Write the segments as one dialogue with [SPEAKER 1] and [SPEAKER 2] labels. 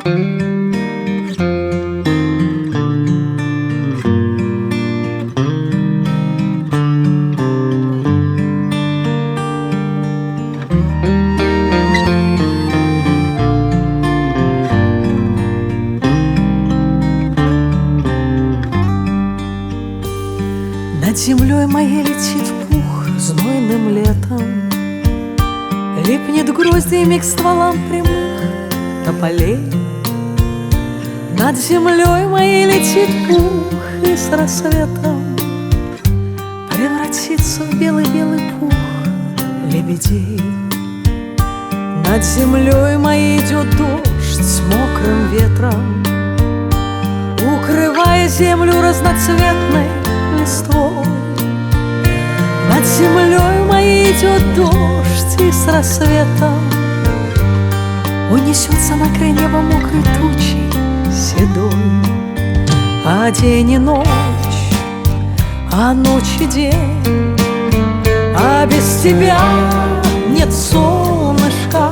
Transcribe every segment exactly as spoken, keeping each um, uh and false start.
[SPEAKER 1] Над землей моей летит пух знойным летом, липнет гроздьями к стволам прямых тополей. Над землей моей летит пух и с рассветом превратится в белый-белый пух лебедей. Над землей моей идет дождь с мокрым ветром, укрывая землю разноцветной листвой. Над землей моей идет дождь, и с рассветом унесется на край неба мокрой тучей седой. А день и ночь, а ночь и день, а без тебя нет солнышка,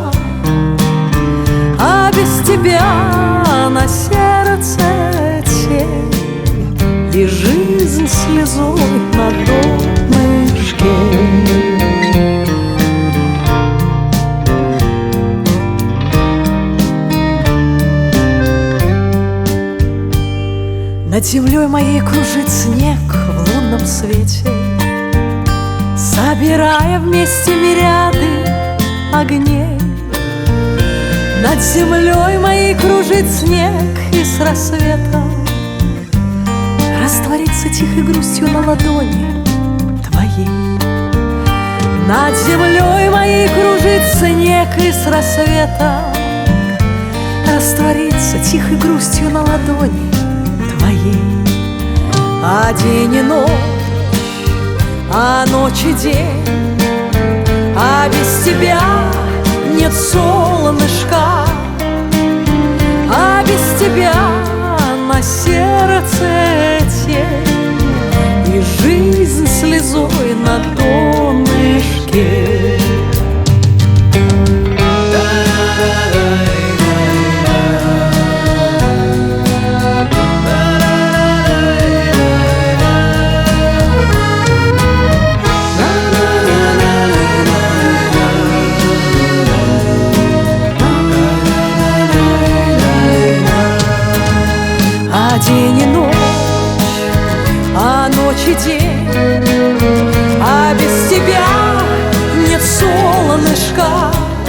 [SPEAKER 1] а без тебя на сердце тень и жизнь слезой на донышке. Над землей моей кружит снег в лунном свете, собирая вместе мириады огней. Над землей моей кружит снег, и с рассветом растворится тихой грустью на ладони твоей. Над землей моей кружит снег, и с рассветом растворится тихой грустью на ладони твоей. А день и ночь, а ночь и день, а без тебя нет солнышка, а без тебя на сердце тень и жизнь слезой на донышке. А день и ночь, а ночь и день, а без тебя нет солнышка,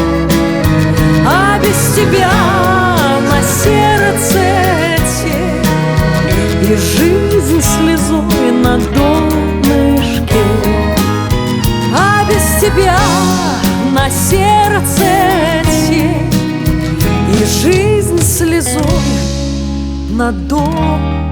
[SPEAKER 1] а без тебя на сердце тень и жизнь слезой на донышке. А без тебя на сердце тень и жизнь слезой на донышке.